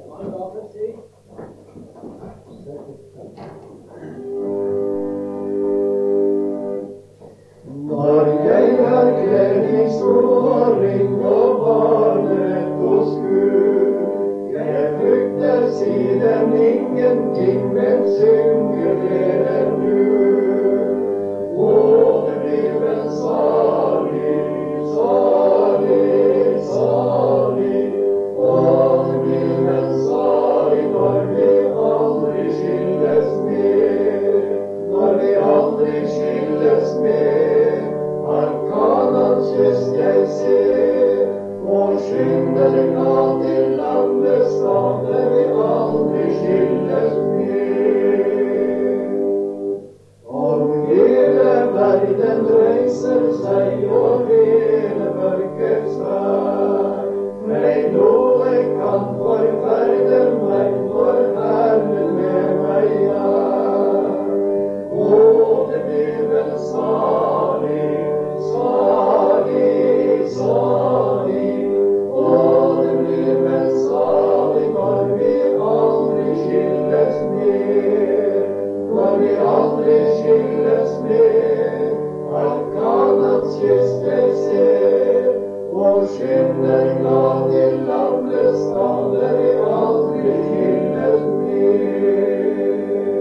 Når jeg er kledd i skåring og barnerett hos Gud, jeg frykter siden ingenting, men synger dere nu. Å, det blir vel salig, salig, salig. Å, det blir vel salig når vi aldri skilles mer, når vi aldri skilles mer. Kanans kyst jeg ser, og skynder glad til landets stater vi aldri skilles mer. Om hele verden reiser seg og hele mørket svær, nei, noe kan forferde meg, for Herren med meg er. Å, det blir vel salig, salig, salig. Å, det blir vel salig når vi aldri skilles mer, når vi aldri skilles mer. Kanans kyst jeg ser, og skynder glad til landets stater vi aldri skilles mer.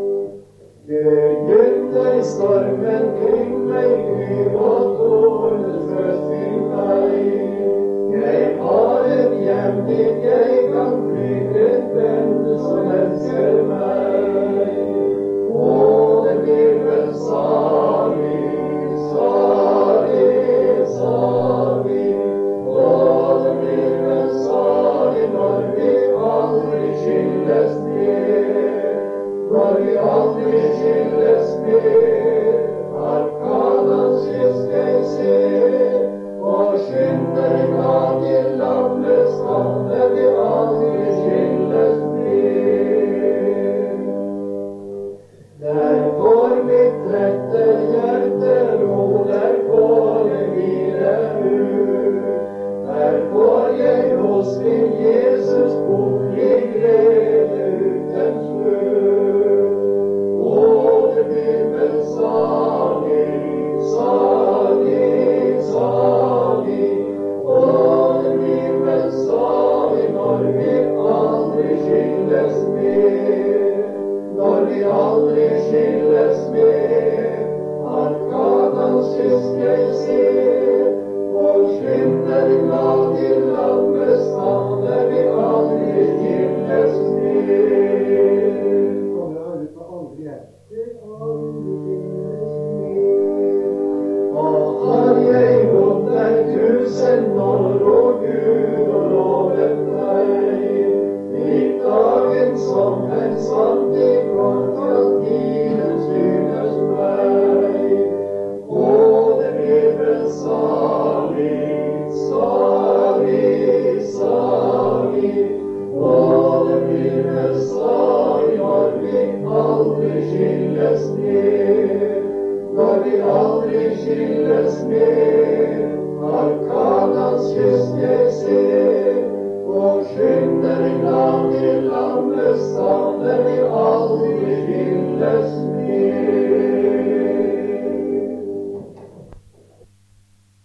Begynner stormen kring meg, hyv og tårnet født i meg. Jeg har et hjem dit jeg kan flyge, en venn som elsker meg. Å, det blir vel salig, salig, salig. Å, det blir vel salig når vi aldri skilles mer, når vi aldri skilles mer. Kanans kyst jeg ser, og skynder glad til landets stater vi aldri skilles mer. Der får mitt rette hjerte ro, der får jeg hvile ut. Der får jeg hos min Jesus bo, i glede uten slutt. Å, det blir vel salig, salig, salig. Å, det blir vel salig når vi aldri skilles mer, når vi aldri skilles mer. Kanans kyst jeg ser, og skynder glad til landets stater vi aldri skilles mer. Kommer han ut og aldri er. Har jeg bodd der 1000 år, å Gud, og lovet deg, gikk dagen som en svant i kort, at tiden styres meg. Å, det blir vel salig, salig, salig. Å, det blir vel salig når vi aldri skilles mer, når vi aldri skilles mer. Kanans kyst jeg ser, og skynder glad til landets stater vi aldri skilles mer.